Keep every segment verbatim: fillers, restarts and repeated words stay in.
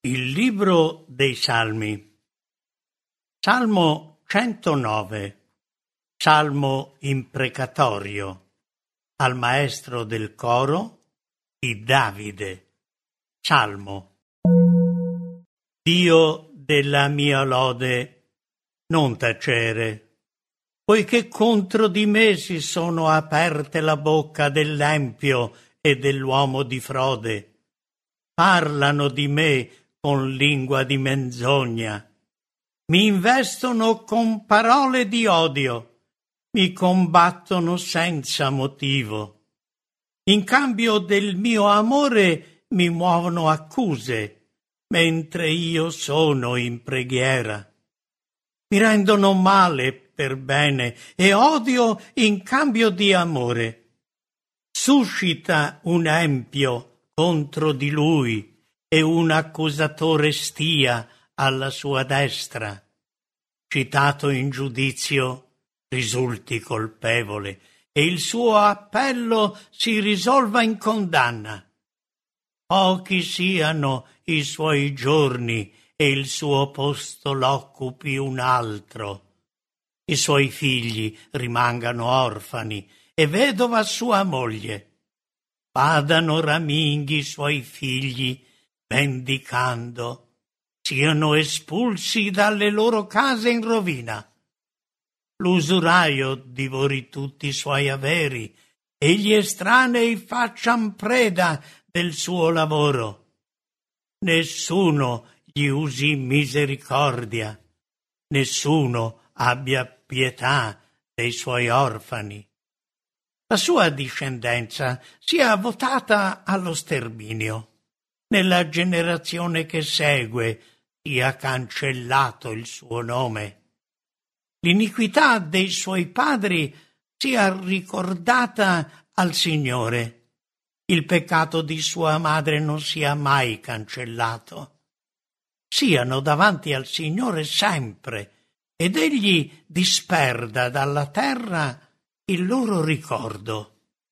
Il libro dei Salmi. Salmo centonove. Salmo imprecatorio al maestro del coro di Davide. Salmo. Dio della mia lode, non tacere, poiché contro di me si sono aperte la bocca dell'empio e dell'uomo di frode. Parlano di me con lingua di menzogna, mi investono con parole di odio, mi combattono senza motivo. In cambio del mio amore mi muovono accuse, mentre io sono in preghiera. Mi rendono male per bene e odio in cambio di amore. Suscita un empio contro di lui e un accusatore stia alla sua destra. Citato in giudizio, risulti colpevole e il suo appello si risolva in condanna. Pochi siano i suoi giorni e il suo posto l'occupi un altro. I suoi figli rimangano orfani e vedova sua moglie. Vadano raminghi i suoi figli, mendicando, siano espulsi dalle loro case in rovina. L'usuraio divori tutti i suoi averi e gli estranei faccian preda del suo lavoro. Nessuno gli usi misericordia, nessuno abbia pietà dei suoi orfani. La sua discendenza sia votata allo sterminio. Nella generazione che segue sia cancellato il suo nome. L'iniquità dei suoi padri sia ricordata al Signore. Il peccato di sua madre non sia mai cancellato. Siano davanti al Signore sempre, ed egli disperda dalla terra il loro ricordo.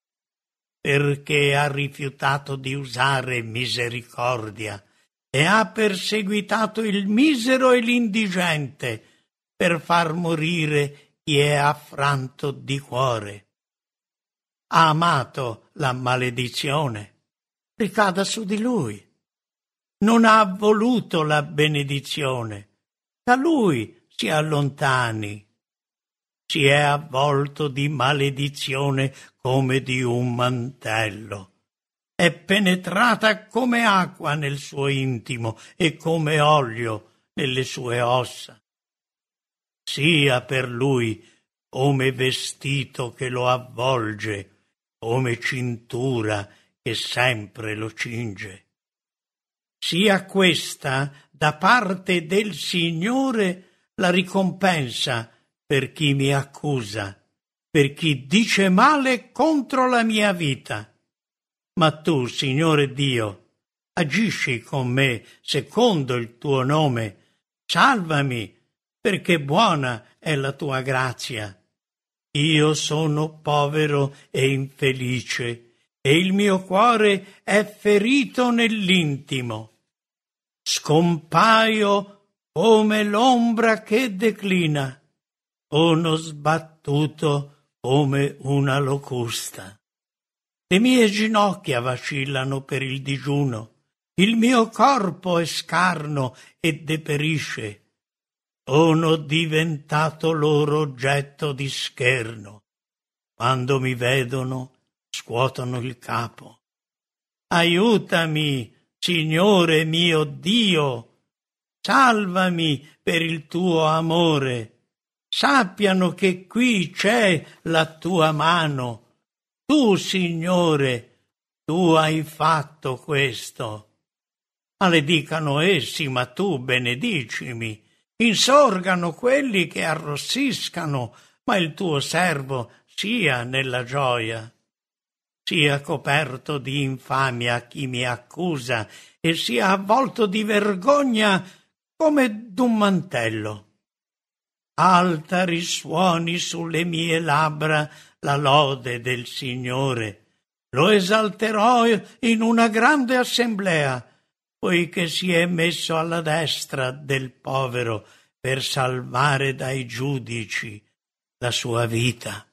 Perché ha rifiutato di usare misericordia e ha perseguitato il misero e l'indigente per far morire chi è affranto di cuore. Ha amato la maledizione, ricada su di lui. Non ha voluto la benedizione, da lui si allontani. Si è avvolto di maledizione come di un mantello. È penetrata come acqua nel suo intimo e come olio nelle sue ossa. Sia per lui come vestito che lo avvolge, come cintura che sempre lo cinge. Sia questa da parte del Signore la ricompensa per chi mi accusa, per chi dice male contro la mia vita. Ma tu, Signore Dio, agisci con me secondo il tuo nome. Salvami, perché buona è la tua grazia. Io sono povero e infelice, e il mio cuore è ferito nell'intimo. Scompaio come l'ombra che declina. Sono sbattuto come una locusta. Le mie ginocchia vacillano per il digiuno, il mio corpo è scarno e deperisce. Sono diventato loro oggetto di scherno. Quando mi vedono, scuotono il capo. Aiutami, Signore mio Dio, salvami per il tuo amore. Sappiano che qui c'è la tua mano. Tu, Signore, tu hai fatto questo. Maledicano essi, ma tu benedicimi. Insorgano quelli che arrossiscano, ma il tuo servo sia nella gioia. Sia coperto di infamia chi mi accusa e sia avvolto di vergogna come d'un mantello. Alta risuoni sulle mie labbra la lode del Signore. Lo esalterò in una grande assemblea. poiché si è messo alla destra del povero per salvare dai giudici la sua vita.